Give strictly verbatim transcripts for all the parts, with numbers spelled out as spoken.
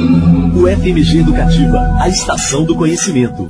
U F M G Educativa, a estação do conhecimento.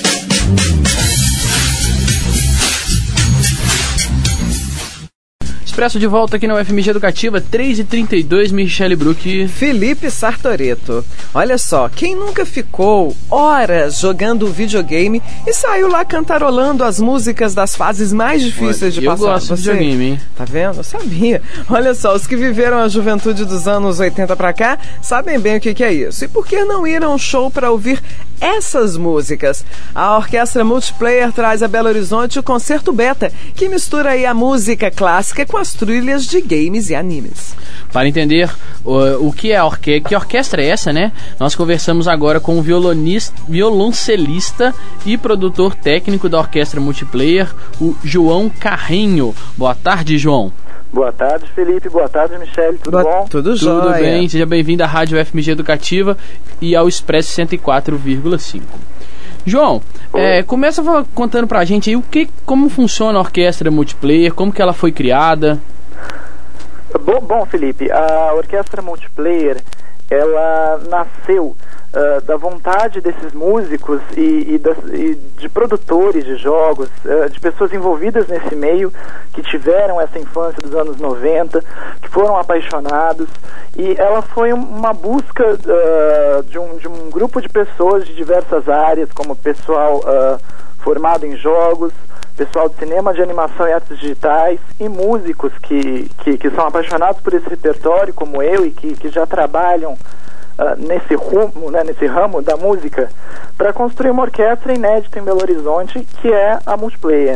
Expresso de volta aqui na U F M G Educativa, três e trinta e dois, Michele Bruck. Felipe Sartoreto. Olha só, quem nunca ficou horas jogando videogame e saiu lá cantarolando as músicas das fases mais difíceis Olha, de passar? Eu gosto de videogame, hein? Tá vendo? Eu sabia. Olha só, os que viveram a juventude dos anos oitenta pra cá sabem bem o que, que é isso. E por que não ir a um show para ouvir essas músicas? A Orquestra Multiplayer traz a Belo Horizonte o Concerto Beta, que mistura aí a música clássica com as trilhas de games e animes. Para entender o, o que é a orquestra, que orquestra é essa, né? Nós conversamos agora com o violonista, violoncelista e produtor técnico da Orquestra Multiplayer, o João Carrinho. Boa tarde, João. Boa tarde, Felipe. Boa tarde, Michele. Tudo Boa, bom? Tudo, Tudo jóia. bem. Seja bem-vindo à Rádio U F M G Educativa e ao Expresso cento e quatro vírgula cinco. João, é, começa contando pra gente aí o que, como funciona a Orquestra Multiplayer, como que ela foi criada. Bom, bom, Felipe, a Orquestra Multiplayer, ela nasceu uh, da vontade desses músicos e, e, das, e de produtores de jogos, uh, de pessoas envolvidas nesse meio, que tiveram essa infância dos anos noventa, que foram apaixonados, e ela foi uma busca uh, de, um, de um grupo de pessoas de diversas áreas, como pessoal uh, formado em jogos, pessoal de cinema, de animação e artes digitais, e músicos que, que, que são apaixonados por esse repertório, como eu, e que, que já trabalham uh, nesse, rumo, né, nesse ramo da música, para construir uma orquestra inédita em Belo Horizonte, que é a Multiplayer.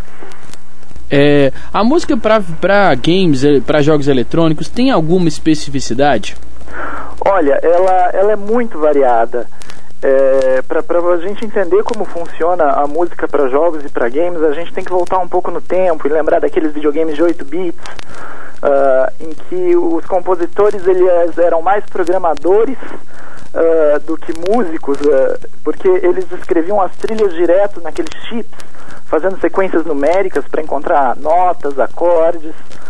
É, a música para games, para jogos eletrônicos, tem alguma especificidade? Olha, ela, ela é muito variada. É, para a gente entender como funciona a música para jogos e para games, a gente tem que voltar um pouco no tempo e lembrar daqueles videogames de oito bits, uh, em que os compositores eles eram mais programadores uh, do que músicos, uh, porque eles escreviam as trilhas direto naqueles chips, fazendo sequências numéricas para encontrar notas, acordes.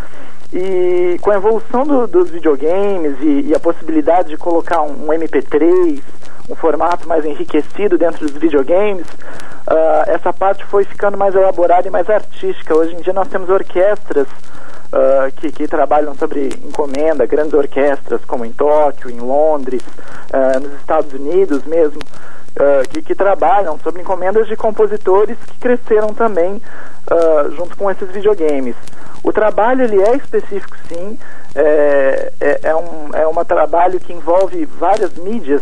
E com a evolução do, dos videogames e, e a possibilidade de colocar um, um M P três, um formato mais enriquecido dentro dos videogames, uh, essa parte foi ficando mais elaborada e mais artística. Hoje em dia nós temos orquestras uh, que, que trabalham sobre encomenda, grandes orquestras como em Tóquio, em Londres, uh, nos Estados Unidos mesmo, uh, que, que trabalham sobre encomendas de compositores que cresceram também uh, junto com esses videogames. O trabalho ele é específico, sim, é, é, é, um, é um trabalho que envolve várias mídias,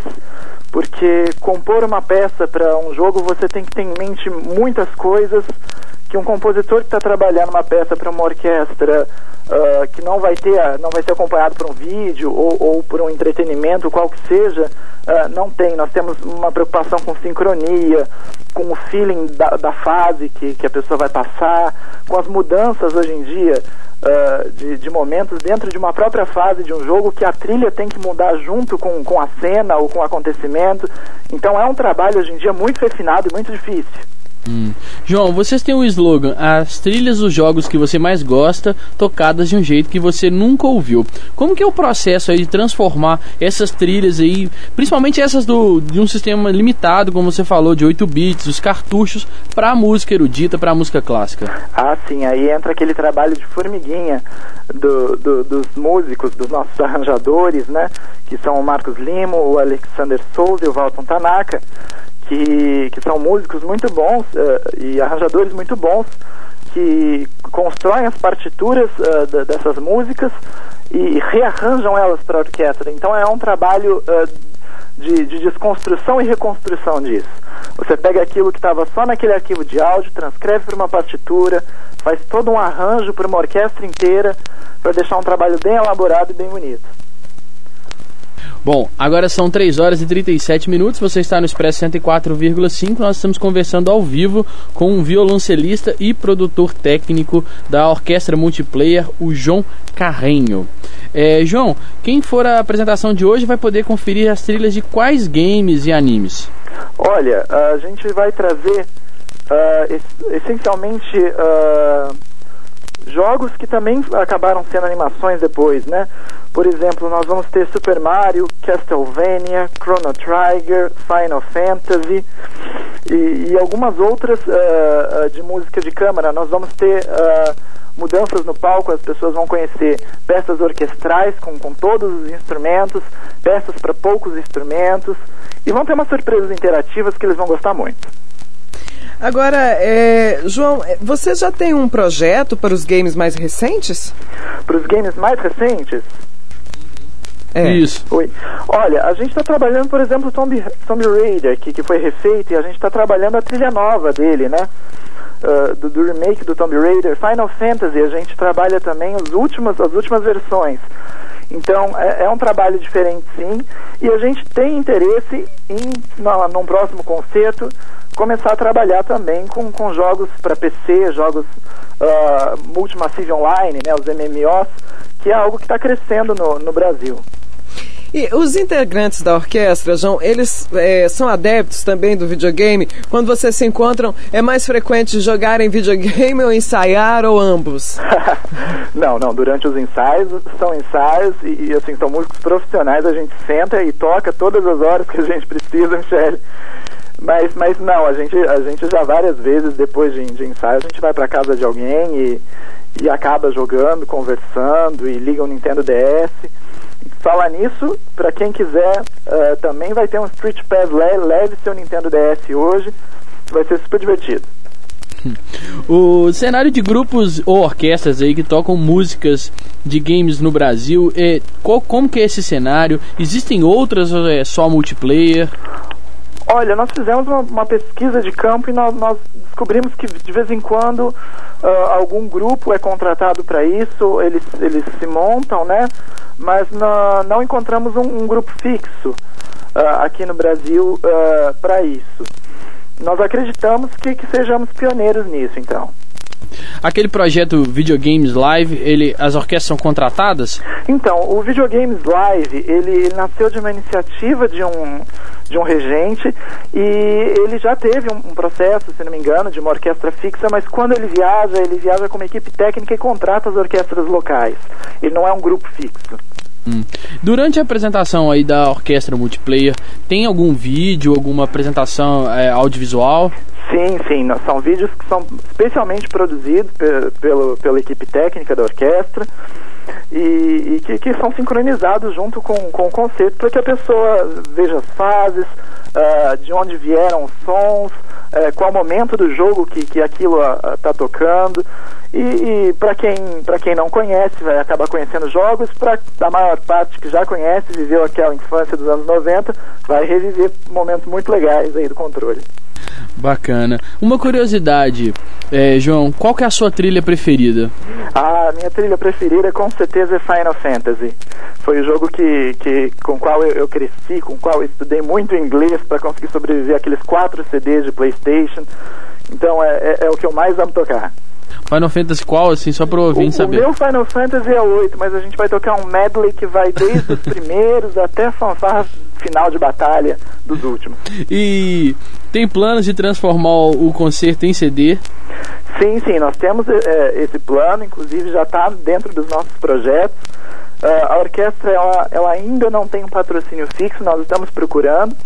porque compor uma peça para um jogo você tem que ter em mente muitas coisas que um compositor que está trabalhando uma peça para uma orquestra uh, que não vai ter, não vai ser acompanhado por um vídeo ou, ou por um entretenimento, qual que seja, uh, não tem. Nós temos uma preocupação com sincronia, com o feeling da, da fase que, que a pessoa vai passar, com as mudanças hoje em dia uh, de, de momentos dentro de uma própria fase de um jogo, que a trilha tem que mudar junto com, com a cena ou com o acontecimento. Então é um trabalho hoje em dia muito refinado e muito difícil. Hum. João, vocês têm um slogan: as trilhas dos jogos que você mais gosta, tocadas de um jeito que você nunca ouviu. Como que é o processo aí de transformar essas trilhas aí, principalmente essas do, de um sistema limitado, como você falou, de oito bits, os cartuchos, para a música erudita, para a música clássica? Ah, sim, aí entra aquele trabalho de formiguinha do, do, dos músicos, dos nossos arranjadores, né, que são o Marcos Limo, o Alexander Souza e o Walton Tanaka, Que, que são músicos muito bons uh, e arranjadores muito bons, que constroem as partituras uh, d- dessas músicas e rearranjam elas para a orquestra. Então é um trabalho uh, de, de desconstrução e reconstrução disso. Você pega aquilo que estava só naquele arquivo de áudio, transcreve para uma partitura, faz todo um arranjo para uma orquestra inteira, para deixar um trabalho bem elaborado e bem bonito. Bom, agora são três horas e trinta e sete minutos, você está no Expresso cento e quatro vírgula cinco, nós estamos conversando ao vivo com um violoncelista e produtor técnico da Orquestra Multiplayer, o João Carrinho. É, João, quem for à apresentação de hoje vai poder conferir as trilhas de quais games e animes? Olha, a gente vai trazer uh, es- essencialmente uh, jogos que também acabaram sendo animações depois, né? Por exemplo, nós vamos ter Super Mario, Castlevania, Chrono Trigger, Final Fantasy e, e algumas outras uh, uh, de música de câmara. Nós vamos ter uh, mudanças no palco, as pessoas vão conhecer peças orquestrais com, com todos os instrumentos, peças para poucos instrumentos, e vão ter umas surpresas interativas que eles vão gostar muito. Agora, é, João, você já tem um projeto para os games mais recentes? Para os games mais recentes? É. Isso. Oi. Olha, a gente está trabalhando, por exemplo, o Tomb, Tomb Raider, que, que foi refeito, e a gente está trabalhando a trilha nova dele, né? Uh, do, do remake do Tomb Raider. Final Fantasy, a gente trabalha também os últimos, as últimas versões. Então, é, é um trabalho diferente, sim, e a gente tem interesse em, na, num próximo concerto, começar a trabalhar também com, com jogos para P C, jogos uh, Multimassive Online, né, os M M Os, que é algo que está crescendo no, no Brasil. E os integrantes da orquestra, João, eles é, são adeptos também do videogame? Quando vocês se encontram, é mais frequente jogarem videogame ou ensaiar, ou ambos? Não, não, durante os ensaios, são ensaios e, e assim, são músicos profissionais, a gente senta e toca todas as horas que a gente precisa, Michele. Mas, mas não, a gente, a gente já várias vezes, depois de, de ensaio, a gente vai para casa de alguém e, e acaba jogando, conversando, e liga o Nintendo D S. Falar nisso, para quem quiser, uh, também vai ter um Street Pass, le- leve seu Nintendo D S hoje, vai ser super divertido. O cenário de grupos ou orquestras aí que tocam músicas de games no Brasil, é, qual, como que é esse cenário? Existem outras ou é só multiplayer? Olha, nós fizemos uma, uma pesquisa de campo e nós, nós descobrimos que de vez em quando uh, algum grupo é contratado para isso, eles, eles se montam, né? Mas não, não encontramos um, um grupo fixo uh, aqui no Brasil uh, para isso. Nós acreditamos que, que sejamos pioneiros nisso, então. Aquele projeto Videogames Live, ele, as orquestras são contratadas? Então, o Videogames Live, ele, ele nasceu de uma iniciativa de um, de um regente e ele já teve um, um processo, se não me engano, de uma orquestra fixa, mas quando ele viaja, ele viaja com uma equipe técnica e contrata as orquestras locais. Ele não é um grupo fixo. Hum. Durante a apresentação aí da orquestra multiplayer, tem algum vídeo, alguma apresentação é, audiovisual? Sim, sim, são vídeos que são especialmente produzidos pe- pelo, pela equipe técnica da orquestra e, e que, que são sincronizados junto com, com o concerto para que a pessoa veja as fases, uh, de onde vieram os sons, uh, qual momento do jogo que, que aquilo está uh, tocando. E, e para quem, para quem não conhece, vai acabar conhecendo jogos, para a maior parte que já conhece, viveu aquela infância dos anos noventa, vai reviver momentos muito legais aí do controle. Bacana. Uma curiosidade, é, João, qual que é a sua trilha preferida? A minha trilha preferida com certeza é Final Fantasy. Foi o jogo que, que, com o qual eu, eu cresci, com o qual eu estudei muito inglês para conseguir sobreviver àqueles quatro C Ds de PlayStation. Então é, é, é o que eu mais amo tocar. Final Fantasy qual, assim, só para o ouvinte saber? O meu Final Fantasy é oito, mas a gente vai tocar um medley que vai desde os primeiros até a fanfarra final de batalha dos últimos. E tem planos de transformar o concerto em C D? Sim, sim, nós temos é, esse plano, inclusive já está dentro dos nossos projetos. Uh, a orquestra ela, ela ainda não tem um patrocínio fixo, nós estamos procurando.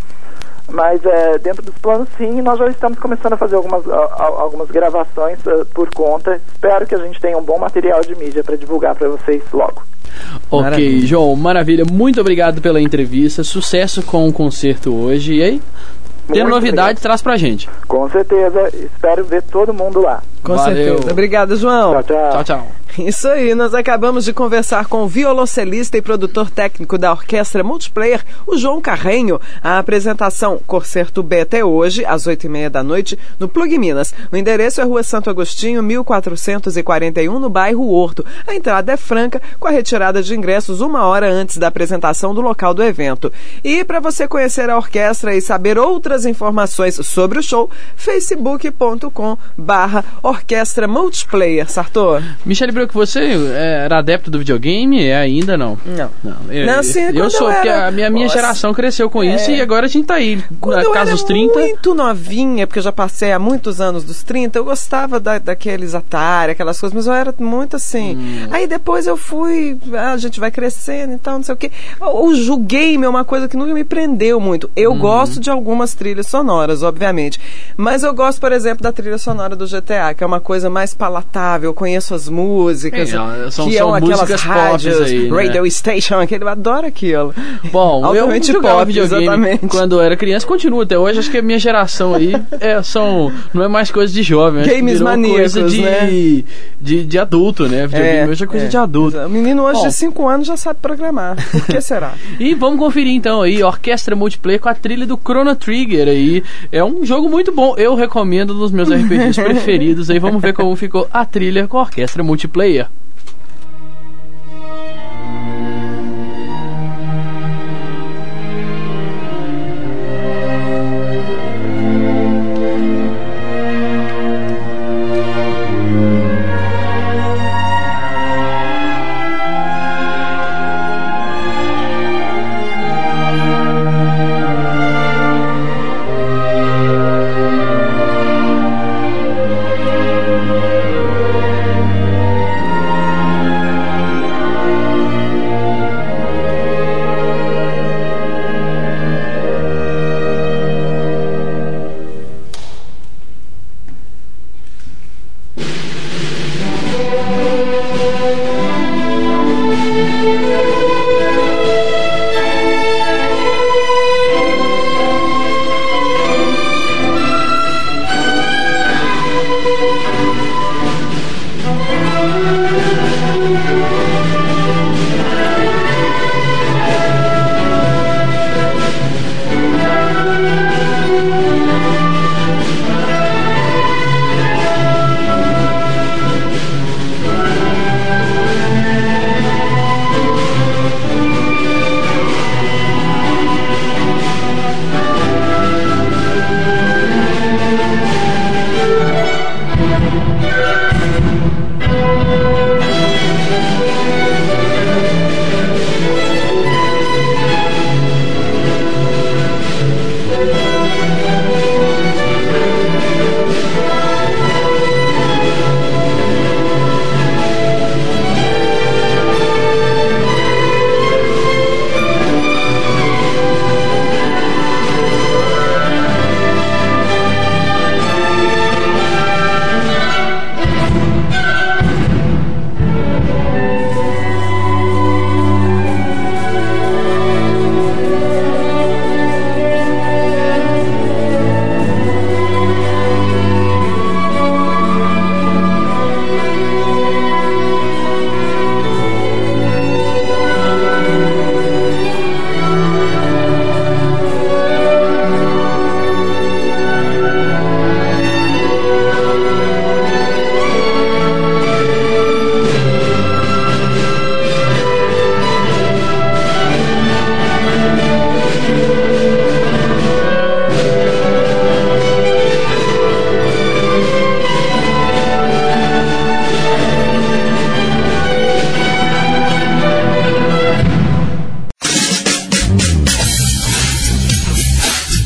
Mas é, dentro dos planos, sim, nós já estamos começando a fazer algumas, a, a, algumas gravações uh, por conta. Espero que a gente tenha um bom material de mídia para divulgar para vocês logo. Ok, Maravilha. João, maravilha. Muito obrigado pela entrevista. Sucesso com o concerto hoje. E aí, tendo novidade, obrigado. Traz pra gente. Com certeza. Espero ver todo mundo lá. Com Valeu. certeza. Obrigado, João. Tchau, tchau. Tchau, tchau. Isso aí, nós acabamos de conversar com o violoncelista e produtor técnico da Orquestra Multiplayer, o João Carrenho. A apresentação Concerto Beta é hoje, às oito e meia da noite, no Plug Minas. O endereço é Rua Santo Agostinho, mil quatrocentos e quarenta e um, no bairro Horto. A entrada é franca, com a retirada de ingressos uma hora antes da apresentação do local do evento. E para você conhecer a orquestra e saber outras informações sobre o show, facebook ponto com barra Orquestra Multiplayer. Sartor? Michele, lembra que você era adepto do videogame? É ainda não? Não. Não, eu, não assim, eu, eu sou, eu porque era... a minha, minha Nossa, geração cresceu com isso, é... e agora a gente tá aí, quando na casa dos trinta. Eu era muito novinha, porque eu já passei há muitos anos dos trinta, eu gostava da, daqueles Atari, aquelas coisas, mas eu era muito assim. Hum. Aí depois eu fui, a gente vai crescendo e tal, não sei o quê. O, o game é uma coisa que nunca me prendeu muito. Eu hum. gosto de algumas trilhas sonoras, obviamente, mas eu gosto, por exemplo, da trilha sonora do G T A, que é uma coisa mais palatável, eu conheço as músicas, é, são, que são são aquelas rádios, aí, radio né? station, aquele, eu adoro aquilo. Bom, eu jogava pop, videogame exatamente. Quando eu era criança, continua até hoje, acho que a minha geração aí é, são, não é mais coisa de jovem, games maníacos, coisa de, né? de, de adulto, né? Videogame é, hoje é coisa é. de adulto. O menino hoje Bom, de cinco anos já sabe programar, por que será? E vamos conferir então aí, Orquestra Multiplayer com a trilha do Chrono Trigger aí, é um jogo muito bom, eu recomendo nos meus R P Gs preferidos aí, vamos ver como ficou a trilha com a Orquestra Multiplayer.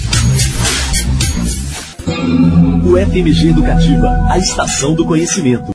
F M G Educativa, a estação do conhecimento.